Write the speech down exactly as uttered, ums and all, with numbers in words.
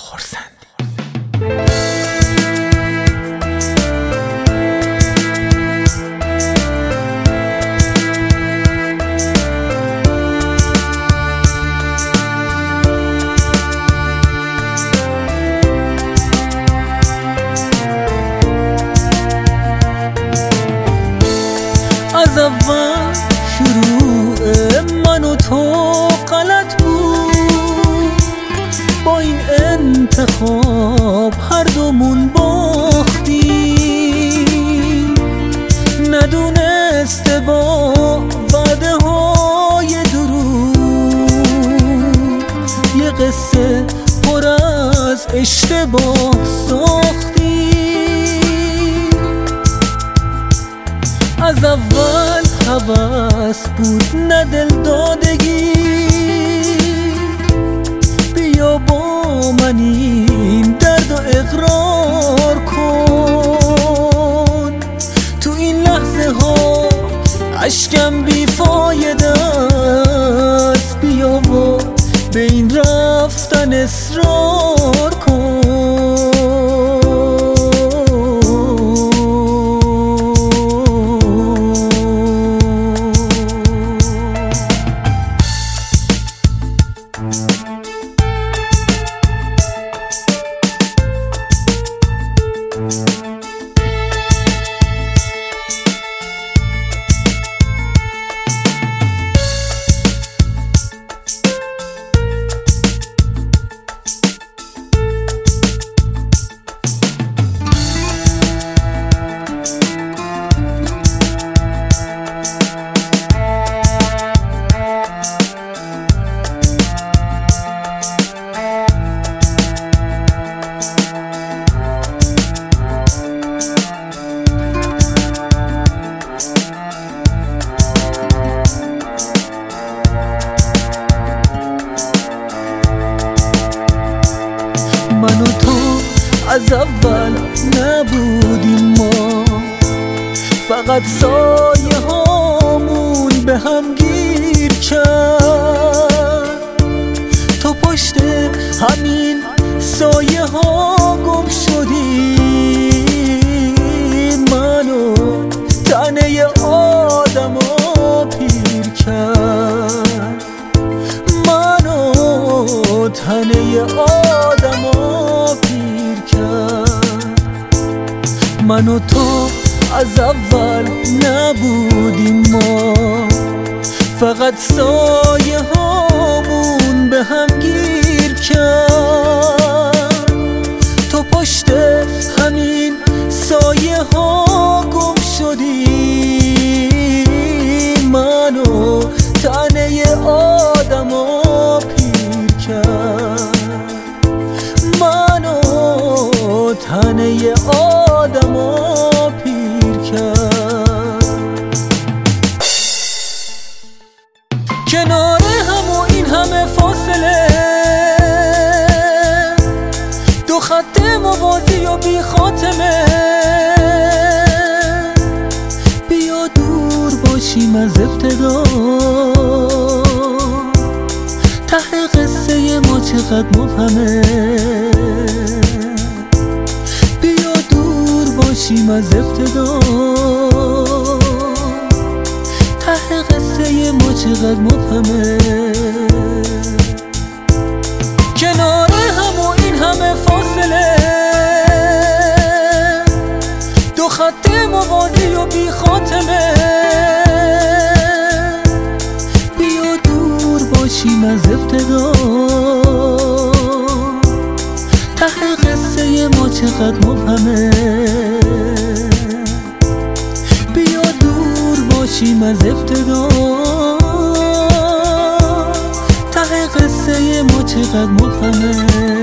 خرسندی. از اول شروع من و تو غلط بود، با این انتخاب هر دومون باختیم. ندونسته با وعده های دروغ یه قصه پر از اشتباه ساختیم. از اول هوس بود نه دل دادگی، بیا با من این درد و اقرار کن. تو این لحظه ها اشکم بیفایده است، بیا و به این رفتن اصرار کن. من و تو از اول نبودیم، ما فقط سایه هامون به هم گیر کرد. تو پشت همین سایه ها گم شدی، منو تنه آدم ها پیر کرد. منو تنه آدم ها پیر کرد. من و تو از اول نبودیم، ما فقط سایه هامون به هم گیر کرد. تو پشت همین سایه ها گم شدی، منو تنه آدم ها پیر کرد. منو تنه آدم ها پیر کرد. کنار هم و این همه فاصله، دو خط موازی و بی خاتمه. بیا دور باشیم از ابتدا، ته قصه ما چقدر مبهمه. بیا دور باشیم از ابتدا، ته قصه ما چقدر مبهمه. کنار هم و این همه فاصله، دو خط موازی و بی خاتمه. بیا دور باشیم از ابتدا، ته قصه ما چقدر مبهمه. بیا دور باشیم از ابتدا، ته قصه ما چقدر مبهمه.